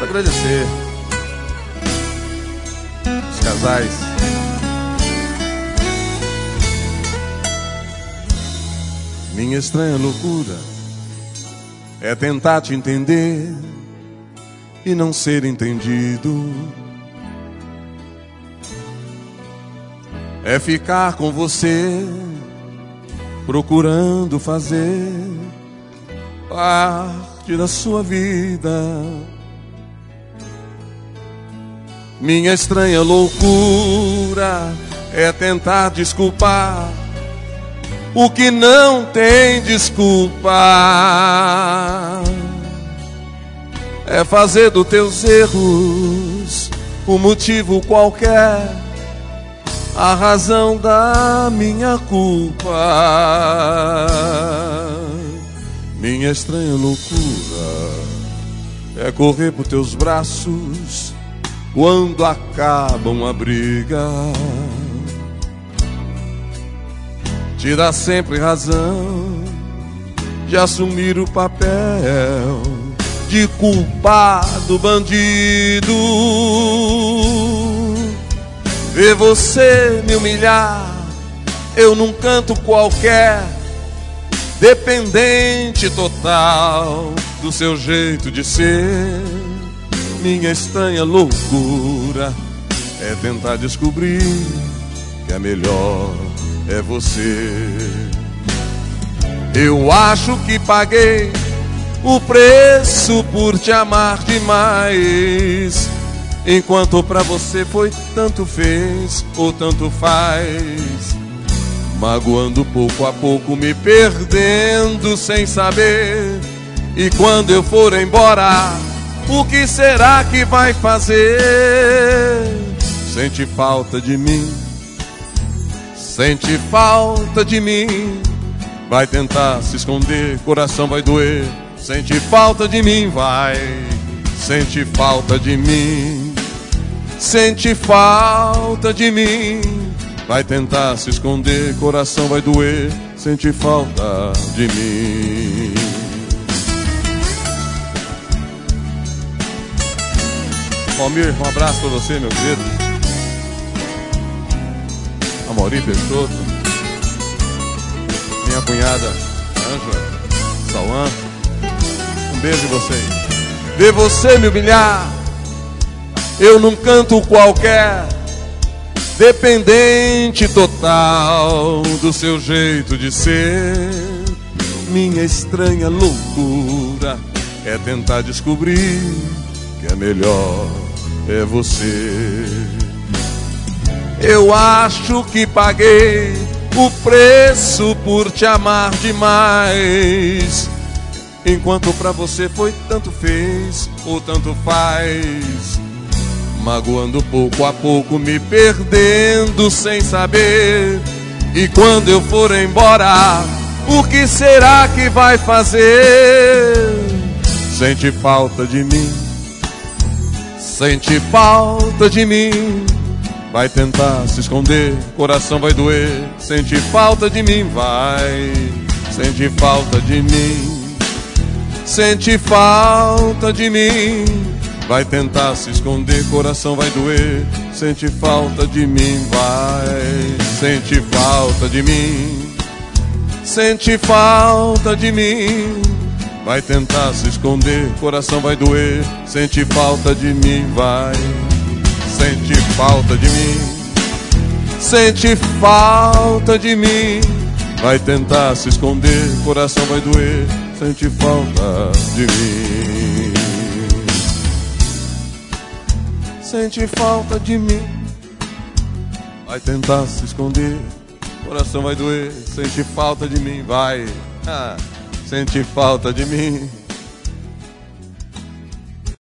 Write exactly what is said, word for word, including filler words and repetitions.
Quero agradecer os casais. Minha estranha loucura é tentar te entender e não ser entendido. É ficar com você procurando fazer parte da sua vida. Minha estranha loucura é tentar desculpar o que não tem desculpa. É fazer dos teus erros um motivo qualquer, a razão da minha culpa. Minha estranha loucura é correr por teus braços quando acabam a briga. Te dá sempre razão de assumir o papel de culpado bandido. Ver você me humilhar, eu num canto qualquer, dependente total do seu jeito de ser. Minha estranha loucura é tentar descobrir que a melhor é você. Eu acho que paguei o preço por te amar demais, enquanto pra você foi tanto fez ou tanto faz, magoando pouco a pouco, me perdendo sem saber. E quando eu for embora, o que será que vai fazer? Sente falta de mim, sente falta de mim, vai tentar se esconder, coração vai doer. Sente falta de mim, vai, sente falta de mim, sente falta de mim, vai tentar se esconder, coração vai doer. Sente falta de mim. Palmir, um abraço pra você, meu querido. Amaury Peixoto, minha cunhada Ângela, Sauan, um beijo em vocês. Ver você me humilhar, eu num canto qualquer, dependente total do seu jeito de ser. Minha estranha loucura é tentar descobrir que a melhor é você. Eu acho que paguei o preço por te amar demais, enquanto pra você foi tanto fez ou tanto faz, magoando pouco a pouco, me perdendo sem saber. E quando eu for embora, o que será que vai fazer? Sente falta de mim, sente falta de mim, vai tentar se esconder, coração vai doer. Sente falta de mim, vai, sente falta de mim, sente falta de mim, vai tentar se esconder, coração vai doer. Sente falta de mim, vai, sente falta de mim, sente falta de mim, vai tentar se esconder, coração vai doer. Sente falta de mim, vai, sente falta de mim, sente falta de mim, vai tentar se esconder, coração vai doer. Sente falta de mim, sente falta de mim, vai tentar se esconder, coração vai doer. Sente falta de mim, vai, ah, sente falta de mim.